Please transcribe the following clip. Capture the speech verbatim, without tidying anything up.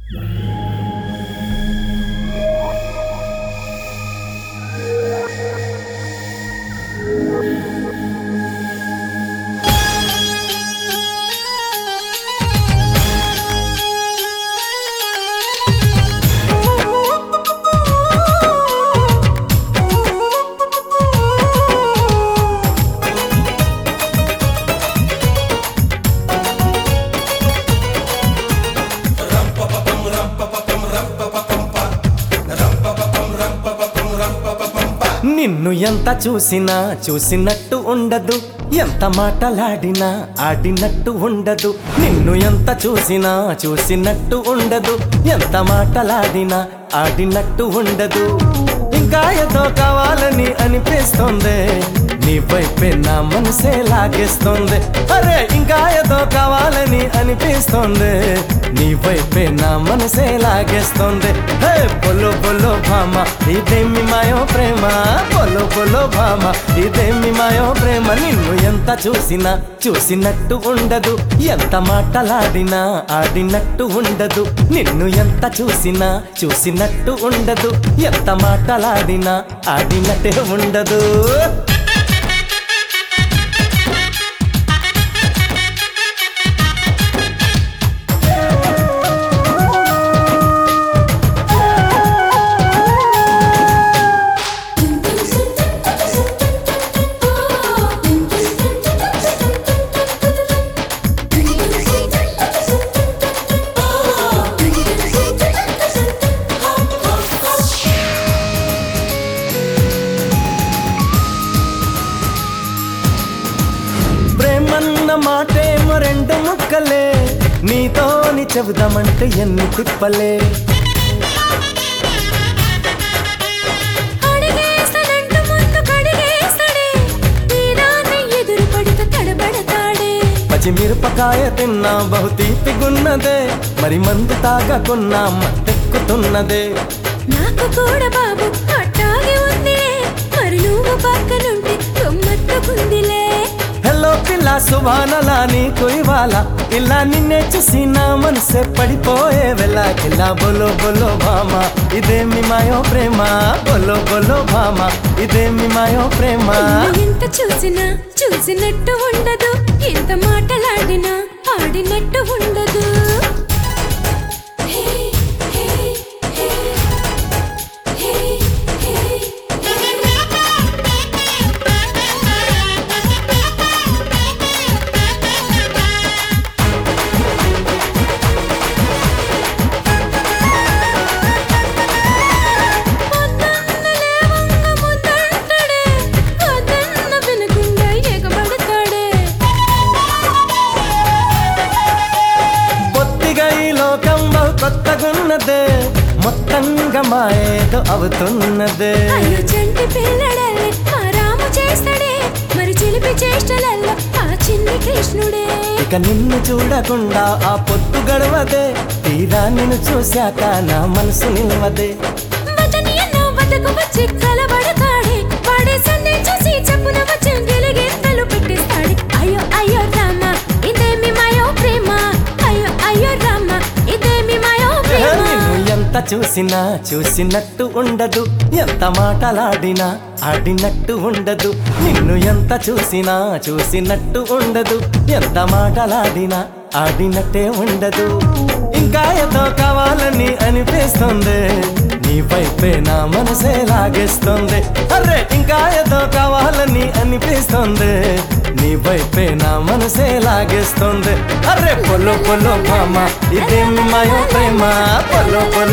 నిన్ను ఎంత చూసినా చూసినట్టు ఉండదు, ఎంత మాటలాడినా ఆడినట్టు ఉండదు. నిన్ను ఎంత చూసినా చూసినట్టు ఉండదు, ఎంత మాటలాడినా ఆడినట్టు ఉండదు. ఇంకా ఏదో కావాలని అనిపిస్తుంది, నీ వైపే నా మనసే లాగేస్తుంది. అరే ఇంకా ఏదో కావాలని అనిపిస్తుంది, నీ వైపే నా మనసే లాగేస్తుంది. హే బొలో బొలో భామ ఇదేమి మాయో ప్రేమ, బొలో బొలో భామ ఇదేమి మాయో ప్రేమ. నిన్ను ఎంత చూసినా చూసినట్టు ఉండదు, ఎంత మాటలాడినా ఆడినట్టు ఉండదు. నిన్ను ఎంత చూసినా చూసినట్టు ఉండదు, ఎంత మాటలాడినా ఆడినట్టే ఉండదు. ప్రేమన్న మాటేమో రెండు ముక్కలే, నీతోని చెబుదామంటే ఎన్ని తిప్పలే. పచ్చిమిరపకాయ తిన్నా బహు తీపిగున్నదే, మరి మందు తాగకున్నా మత్తెక్కుతున్నదే. నాకు కూడా బాబు అట్టాగే ఉంది, మరి నువ్వు పక్కనుంటే గమ్మత్తుకుందిలే. హలో పిల్ల సుభానలా నీకు ఇవాళ, ఇలా నిన్నే చూసి నా మనసే పడిపోయే వెళ్ళ. ఇలా బొలో బొలో భామ ఇదేమి మాయో ప్రేమ, బొలో బొలో భామ ఇదేమి మాయో ప్రేమ. ఎంత చూసినా చూసినట్టు ఉండదు, ఎంత మాటలాడినా ఆడినట్టు ఉండదు. కొత్తగున్నదే మొత్తంగా మాయేదో అవుతున్నదే. చంటి పిల్లడల్లే మా రాము చేస్తాడే, మరి చిలిపి చేష్టలల్లో ఆ చిన్ని కృష్ణుడే. ఇక నిన్ను చూడకుండా ఆ పొత్తు గడవదే, తీరా నిన్ను చూశాక నా మనసు నిలవదే. వచని ఎన్నో వద్దకు వచ్చి కలబడతాడే, వాడే సందే చూసి చెప్పున వచ్చి గిలిగింతలు పెట్టిస్తాడే. అయ్యో అయ్యో రామ ఇదేమి మాయో ప్రేమ, అయ్యో అయ్యో రామ ఇదేమి మాయో ప్రేమ. నిన్ను ఎంత చూసినా చూసినట్టు ఉండదు, ఎంత మాటలాడినా ఆడినట్టు ఉండదు. నిన్ను ఎంత చూసినా చూసినట్టు ఉండదు, ఎంత మాటలాడినా ఆడినట్టే ఉండదు. ఇంకా ఏదో కావాలని అనిపిస్తుంది, నీ వైపే నా మనసే లాగేస్తుంది. అరే ఇంకా ఏదో కావాలని అనిపిస్తుంది, నీ వైపే నా మనసే లాగేస్తుంది. అరే పొలో పొలో భామ ఇదేమి మాయో ప్రేమ, పొలో పొలో